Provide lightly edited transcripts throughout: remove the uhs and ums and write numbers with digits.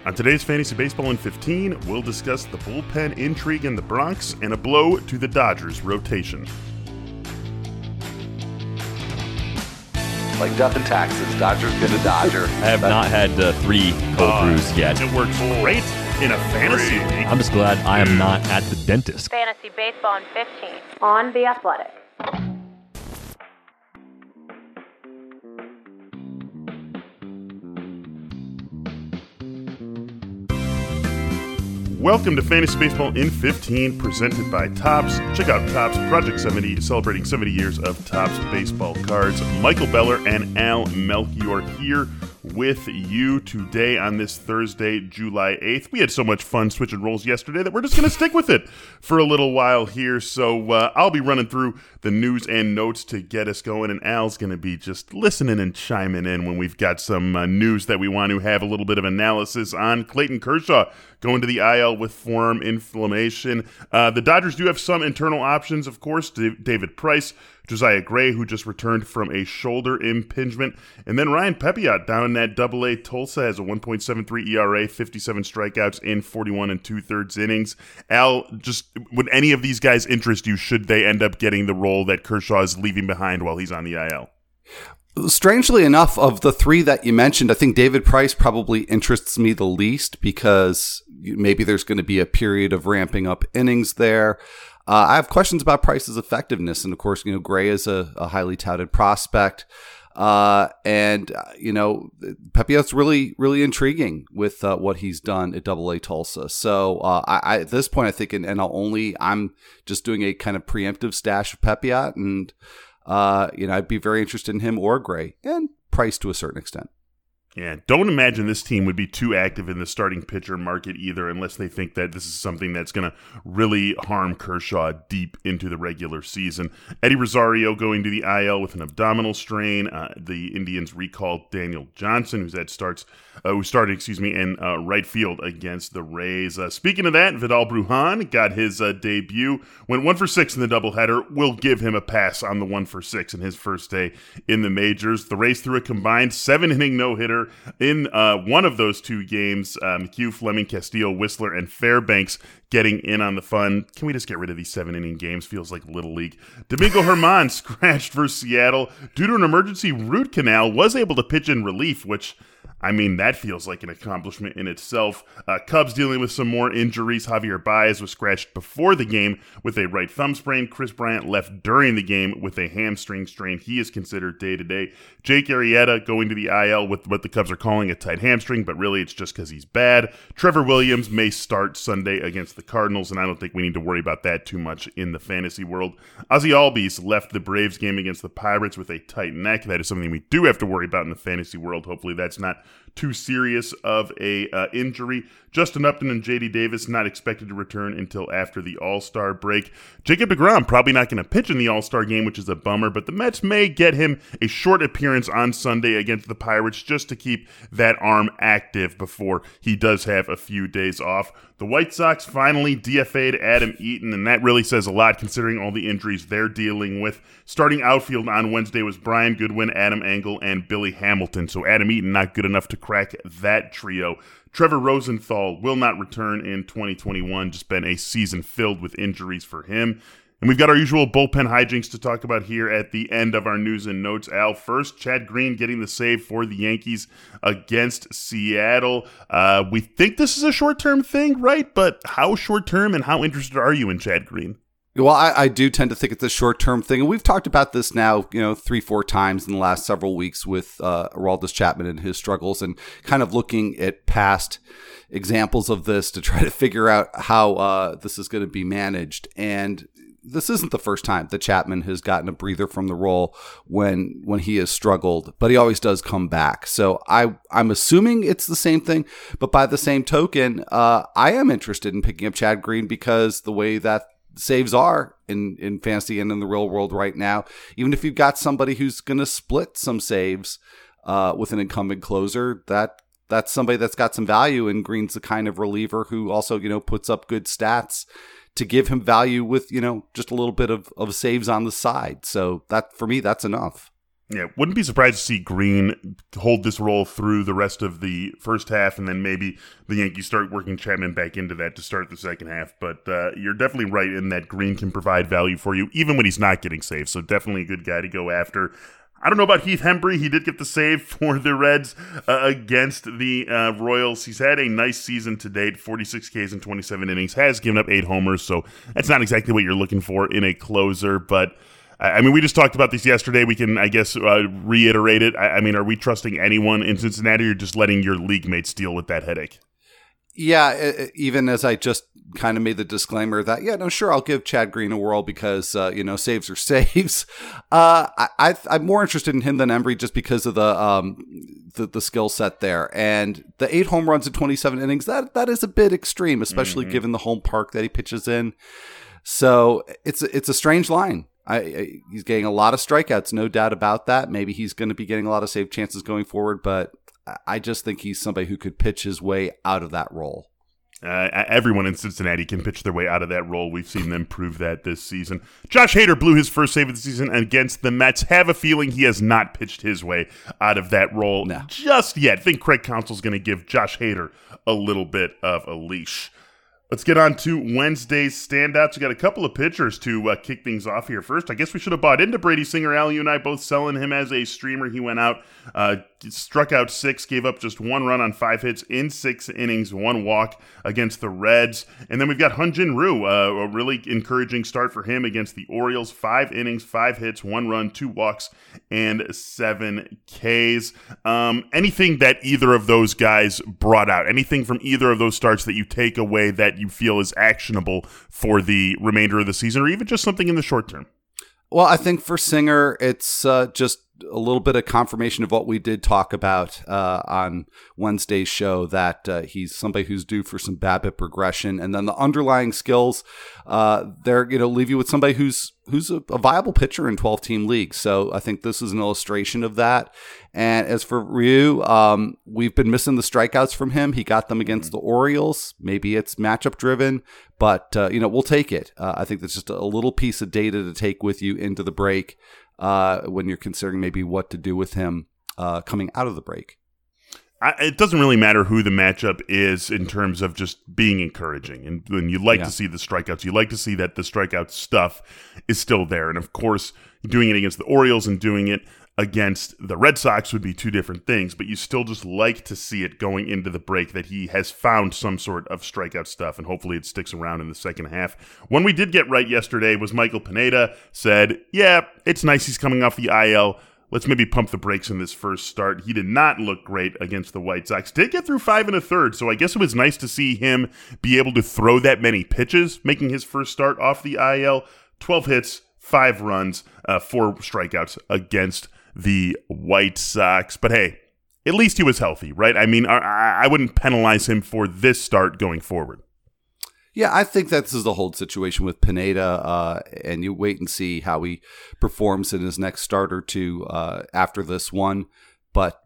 On today's Fantasy Baseball in 15, we'll discuss the bullpen intrigue in the Bronx and a blow to the Dodgers rotation. Like death and taxes, Dodgers get a Dodger. I have not had 3 cold brews yet. It works great in a fantasy league. I'm just glad I am not at the dentist. Fantasy Baseball in 15 on The Athletic. Welcome to Fantasy Baseball in 15, presented by Topps. Check out Topps Project 70, celebrating 70 years of Topps baseball cards. Michael Beller and Al Melchior here with you today on this Thursday, July 8th. We had so much fun switching roles yesterday that we're just going to stick with it for a little while here. So I'll be running through the news and notes to get us going, and Al's going to be just listening and chiming in when we've got some news that we want to have a little bit of analysis on. Clayton Kershaw going to the IL with forearm inflammation. The Dodgers do have some internal options, of course. David Price, Josiah Gray, who just returned from a shoulder impingement, and then Ryan Pepiot down at AA Tulsa has a 1.73 ERA, 57 strikeouts in 41 2/3 innings. Al, just would any of these guys interest you should they end up getting the role that Kershaw is leaving behind while he's on the IL? Strangely enough, of the 3 that you mentioned, I think David Price probably interests me the least because maybe there's going to be a period of ramping up innings there. I have questions about Price's effectiveness. And of course, Gray is a highly touted prospect. And Pepiot's really, really intriguing with what he's done at AA Tulsa. So I at this point, I think in NL only, I'm just doing a kind of preemptive stash of Pepiot. And, I'd be very interested in him or Gray and Price to a certain extent. Yeah, don't imagine this team would be too active in the starting pitcher market either unless they think that this is something that's going to really harm Kershaw deep into the regular season. Eddie Rosario going to the IL with an abdominal strain. The Indians recalled Daniel Johnson, who started in right field against the Rays. Speaking of that, Vidal Brujan got his debut, went 1 for 6 in the doubleheader. We'll give him a pass on the 1 for 6 in his first day in the majors. The Rays threw a combined 7-inning no-hitter in one of those 2 games. McHugh, Fleming, Castillo, Whistler, and Fairbanks getting in on the fun. Can we just get rid of these 7-inning games? Feels like Little League. Domingo Germán scratched for Seattle due to an emergency root canal, was able to pitch in relief, which, that feels like an accomplishment in itself. Cubs dealing with some more injuries. Javier Baez was scratched before the game with a right thumb sprain. Chris Bryant left during the game with a hamstring strain. He is considered day-to-day. Jake Arrieta going to the IL with what the Cubs are calling a tight hamstring, but really it's just because he's bad. Trevor Williams may start Sunday against the Cardinals, and I don't think we need to worry about that too much in the fantasy world. Ozzie Albies left the Braves game against the Pirates with a tight neck. That is something we do have to worry about in the fantasy world. Hopefully that's not too serious of a injury. Justin Upton and J.D. Davis not expected to return until after the All-Star break. Jacob deGrom probably not going to pitch in the All-Star game, which is a bummer, but the Mets may get him a short appearance on Sunday against the Pirates just to keep that arm active before he does have a few days off. The White Sox finally DFA'd Adam Eaton, and that really says a lot considering all the injuries they're dealing with. Starting outfield on Wednesday was Brian Goodwin, Adam Engel, and Billy Hamilton, so Adam Eaton not good enough to crack that trio. Trevor Rosenthal will not return in 2021, just been a season filled with injuries for him. And we've got our usual bullpen hijinks to talk about here at the end of our news and notes. Al, first, Chad Green getting the save for the Yankees against Seattle. We think this is a short-term thing, right? But how short-term and how interested are you in Chad Green? Well, I do tend to think it's a short-term thing, and we've talked about this now, 3-4 times in the last several weeks with Aroldis Chapman and his struggles, and kind of looking at past examples of this to try to figure out how this is going to be managed. And this isn't the first time that Chapman has gotten a breather from the role when he has struggled, but he always does come back. So I'm assuming it's the same thing, but by the same token, I am interested in picking up Chad Green because the way that saves are in fantasy and in the real world right now, even if you've got somebody who's going to split some saves with an incumbent closer, that's somebody that's got some value, and Green's the kind of reliever who also, puts up good stats to give him value with, just a little bit of saves on the side. So that, for me, that's enough. Yeah, wouldn't be surprised to see Green hold this role through the rest of the first half, and then maybe the Yankees start working Chapman back into that to start the second half. But you're definitely right in that Green can provide value for you, even when he's not getting saves. So definitely a good guy to go after. I don't know about Heath Hembree. He did get the save for the Reds against the Royals. He's had a nice season to date, 46 Ks in 27 innings, has given up 8 homers, so that's not exactly what you're looking for in a closer, but I mean, we just talked about this yesterday. We can, I guess, reiterate it. I mean, are we trusting anyone in Cincinnati or just letting your league mates deal with that headache? Yeah, even as I just kind of made the disclaimer that, yeah, no, sure, I'll give Chad Green a whirl because, saves are saves. I'm more interested in him than Hembree just because of the skill set there. And the 8 home runs in 27 innings, that is a bit extreme, especially given the home park that he pitches in. So it's a strange line. He's getting a lot of strikeouts, no doubt about that. Maybe he's going to be getting a lot of save chances going forward, but I just think he's somebody who could pitch his way out of that role. Everyone in Cincinnati can pitch their way out of that role. We've seen them prove that this season. Josh Hader blew his first save of the season against the Mets. Have a feeling he has not pitched his way out of that role just yet. I think Craig Counsell's going to give Josh Hader a little bit of a leash. Let's get on to Wednesday's standouts. We got a couple of pitchers to kick things off here. First, I guess we should have bought into Brady Singer. Al, you and I both selling him as a streamer. He went out, struck out 6, gave up just 1 run on 5 hits in 6 innings, 1 walk against the Reds. And then we've got Hyun-Jin Ryu, a really encouraging start for him against the Orioles. 5 innings, 5 hits, 1 run, 2 walks, and 7 Ks. Anything that either of those guys brought out, anything from either of those starts that you take away that you feel is actionable for the remainder of the season, or even just something in the short term? Well, I think for Singer, it's just a little bit of confirmation of what we did talk about on Wednesday's show, that he's somebody who's due for some BABIP progression, and then the underlying skills, they're leave you with somebody who's a viable pitcher in 12-team leagues. So I think this is an illustration of that. And as for Ryu, we've been missing the strikeouts from him. He got them against the Orioles. Maybe it's matchup driven, but we'll take it. I think that's just a little piece of data to take with you into the break when you're considering maybe what to do with him coming out of the break. It doesn't really matter who the matchup is in terms of just being encouraging. And when you like to see the strikeouts, you like to see that the strikeout stuff is still there. And of course, doing it against the Orioles and doing it against the Red Sox would be 2 different things, but you still just like to see it going into the break that he has found some sort of strikeout stuff, and hopefully it sticks around in the second half. One we did get right yesterday was Michael Pineda said, yeah, it's nice he's coming off the IL. Let's maybe pump the brakes in this first start. He did not look great against the White Sox. Did get through 5 1/3, so I guess it was nice to see him be able to throw that many pitches, making his first start off the IL. 12 hits, 5 runs, 4 strikeouts against the White Sox. But hey, at least he was healthy, right? I mean, I wouldn't penalize him for this start going forward. Yeah, I think that this is the whole situation with Pineda, and you wait and see how he performs in his next start or 2 after this one. But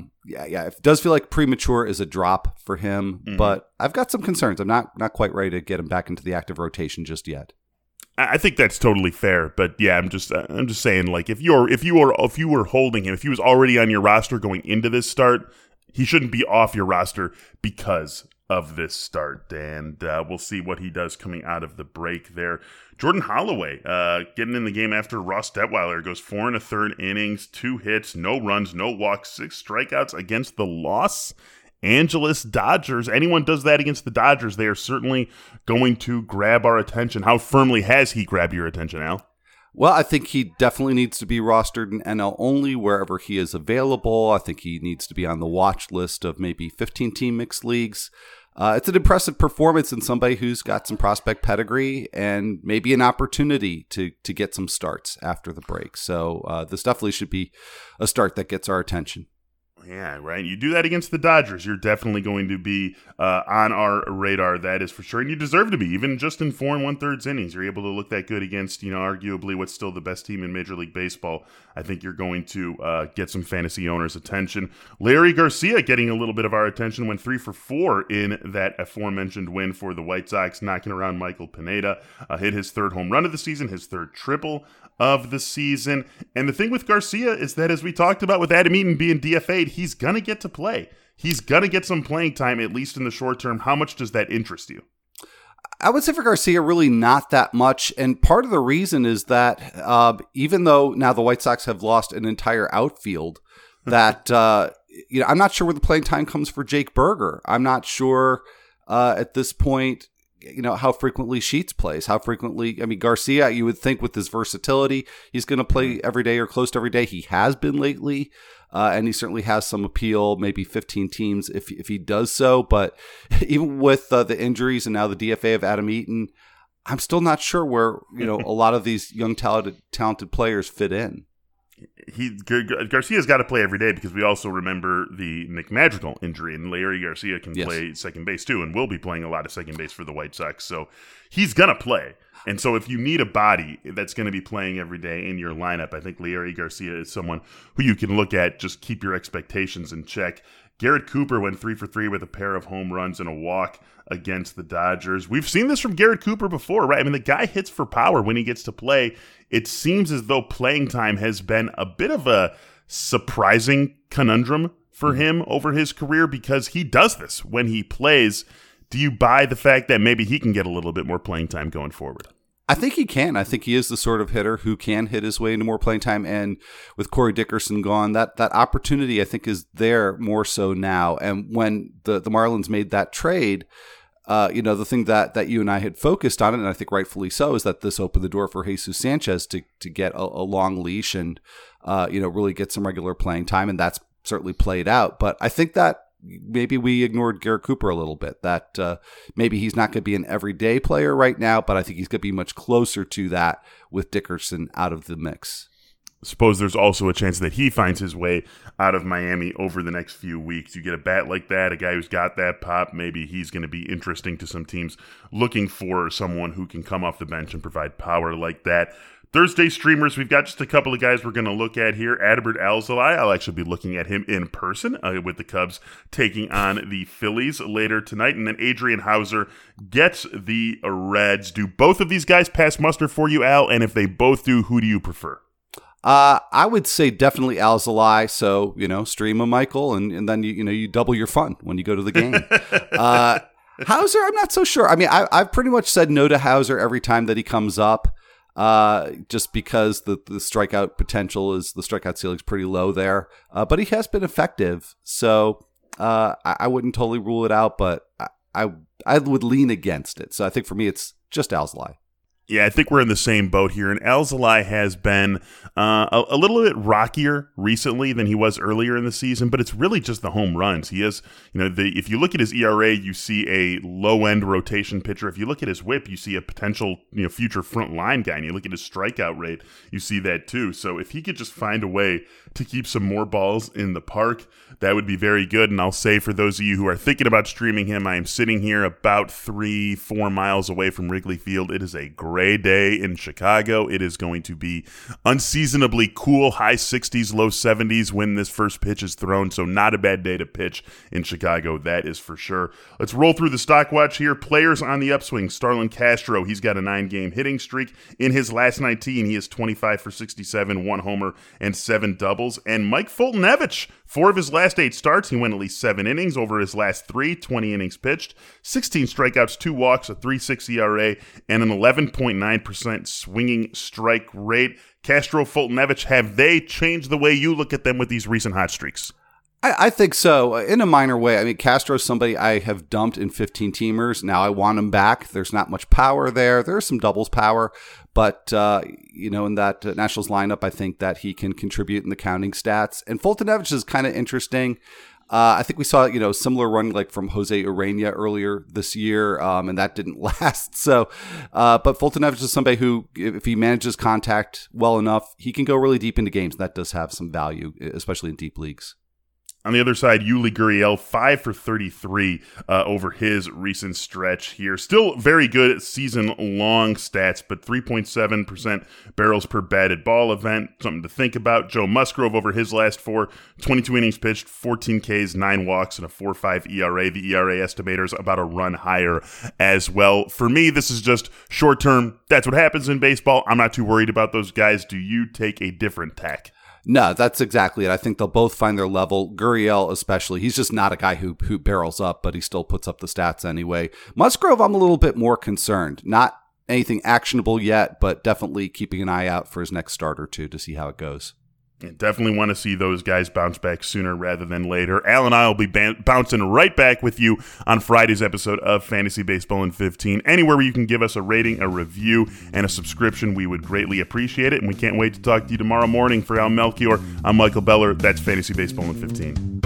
it does feel like premature is a drop for him. But I've got some concerns. I'm not quite ready to get him back into the active rotation just yet. I think that's totally fair, but yeah, I'm just saying, like, if you were holding him, if he was already on your roster going into this start, he shouldn't be off your roster because of this start, and we'll see what he does coming out of the break there. Jordan Holloway getting in the game after Ross Detweiler goes 4 1/3 innings, 2 hits, no runs, no walks, 6 strikeouts against the Los Angeles Dodgers. Anyone does that against the Dodgers, they are certainly going to grab our attention. How firmly has he grabbed your attention, Al? Well, I think he definitely needs to be rostered in NL only wherever he is available. I think he needs to be on the watch list of maybe 15-team mixed leagues. It's an impressive performance in somebody who's got some prospect pedigree and maybe an opportunity to get some starts after the break. So this definitely should be a start that gets our attention. Yeah, right. You do that against the Dodgers, you're definitely going to be on our radar, that is for sure. And you deserve to be, even just in 4 1/3 innings. You're able to look that good against, arguably what's still the best team in Major League Baseball. I think you're going to get some fantasy owners' attention. Larry Garcia getting a little bit of our attention, went 3 for 4 in that aforementioned win for the White Sox, knocking around Michael Pineda. Hit his 3rd home run of the season, his 3rd triple of the season. And the thing with Garcia is that, as we talked about with Adam Eaton being DFA'd, he's going to get to play. He's going to get some playing time, at least in the short term. How much does that interest you? I would say for Garcia, really not that much. And part of the reason is that even though now the White Sox have lost an entire outfield, that I'm not sure where the playing time comes for Jake Burger. I'm not sure at this point, how frequently Sheets plays, how frequently. Garcia, you would think with his versatility, he's going to play every day or close to every day. He has been lately, and he certainly has some appeal, maybe 15 teams if he does so. But even with the injuries and now the DFA of Adam Eaton, I'm still not sure where, a lot of these young talented players fit in. Garcia's got to play every day, because we also remember the Nick Madrigal injury, and Larry Garcia can play second base too, and will be playing a lot of second base for the White Sox. So he's going to play. And so if you need a body that's going to be playing every day in your lineup, I think Larry Garcia is someone who you can look at. Just keep your expectations in check. Garrett Cooper went 3 for 3 with a pair of home runs and a walk against the Dodgers. We've seen this from Garrett Cooper before, right? The guy hits for power when he gets to play. It seems as though playing time has been a bit of a surprising conundrum for him over his career, because he does this when he plays. Do you buy the fact that maybe he can get a little bit more playing time going forward? I think he can. I think he is the sort of hitter who can hit his way into more playing time. And with Corey Dickerson gone, that opportunity, I think, is there more so now. And when the Marlins made that trade, the thing that you and I had focused on, and I think rightfully so, is that this opened the door for Jesus Sanchez to get a long leash and, really get some regular playing time. And that's certainly played out. But I think that maybe we ignored Garrett Cooper a little bit, that maybe he's not going to be an everyday player right now, but I think he's going to be much closer to that with Dickerson out of the mix. Suppose there's also a chance that he finds his way out of Miami over the next few weeks. You get a bat like that, a guy who's got that pop, maybe he's going to be interesting to some teams looking for someone who can come off the bench and provide power like that. Thursday streamers, we've got just a couple of guys we're going to look at here. Adbert Alzolay, I'll actually be looking at him in person with the Cubs taking on the Phillies later tonight. And then Adrian Hauser gets the Reds. Do both of these guys pass muster for you, Al? And if they both do, who do you prefer? I would say definitely Alzolay. So, stream him, Michael, and then you double your fun when you go to the game. Hauser, I'm not so sure. I've pretty much said no to Hauser every time that he comes up. Just because the strikeout potential the strikeout ceiling is pretty low there. But he has been effective. So I wouldn't totally rule it out, but I would lean against it. So I think for me, it's just Alzolay. Yeah, I think we're in the same boat here. And Alzolay has been a little bit rockier recently than he was earlier in the season, but it's really just the home runs. He has, if you look at his ERA, you see a low-end rotation pitcher. If you look at his whip, you see a potential, future front line guy. And you look at his strikeout rate, you see that too. So if he could just find a way to keep some more balls in the park, that would be very good. And I'll say, for those of you who are thinking about streaming him, I am sitting here about 3-4 miles away from Wrigley Field. It is a gray day in Chicago. It is going to be unseasonably cool, high 60s, low 70s when this first pitch is thrown. So not a bad day to pitch in Chicago, that is for sure. Let's roll through the stock watch here. Players on the upswing. Starlin Castro, he's got a 9-game hitting streak. In his last 19, he is 25 for 67, 1 homer, and 7 doubles. And Mike Foltynewicz, 4 of his last 8 starts, he went at least 7 innings. Over his last 3, 20 innings pitched, 16 strikeouts, 2 walks, a 3.6 ERA, and an 11.9% swinging strike rate. Castro, Foltynewicz, have they changed the way you look at them with these recent hot streaks? I think so, in a minor way. Castro's somebody I have dumped in 15-teamers. Now I want him back. There's not much power there. There's some doubles power, but in that Nationals lineup, I think that he can contribute in the counting stats. And Foltynewicz is kind of interesting. I think we saw, similar run like from Jose Urena earlier this year, and that didn't last. So, but Foltynewicz is somebody who, if he manages contact well enough, he can go really deep into games. That does have some value, especially in deep leagues. On the other side, Yuli Gurriel, 5 for 33 over his recent stretch here. Still very good season-long stats, but 3.7% barrels per batted ball event. Something to think about. Joe Musgrove over his last 4, 22 innings pitched, 14 Ks, 9 walks, and a 4.5 ERA. The ERA estimator's about a run higher as well. For me, this is just short-term. That's what happens in baseball. I'm not too worried about those guys. Do you take a different tack? No, that's exactly it. I think they'll both find their level. Gurriel especially. He's just not a guy who barrels up, but he still puts up the stats anyway. Musgrove, I'm a little bit more concerned. Not anything actionable yet, but definitely keeping an eye out for his next start or two to see how it goes. Definitely want to see those guys bounce back sooner rather than later. Al and I will be bouncing right back with you on Friday's episode of Fantasy Baseball in 15. Anywhere where you can give us a rating, a review, and a subscription, we would greatly appreciate it. And we can't wait to talk to you tomorrow morning. For Al Melchior, I'm Michael Beller. That's Fantasy Baseball in 15.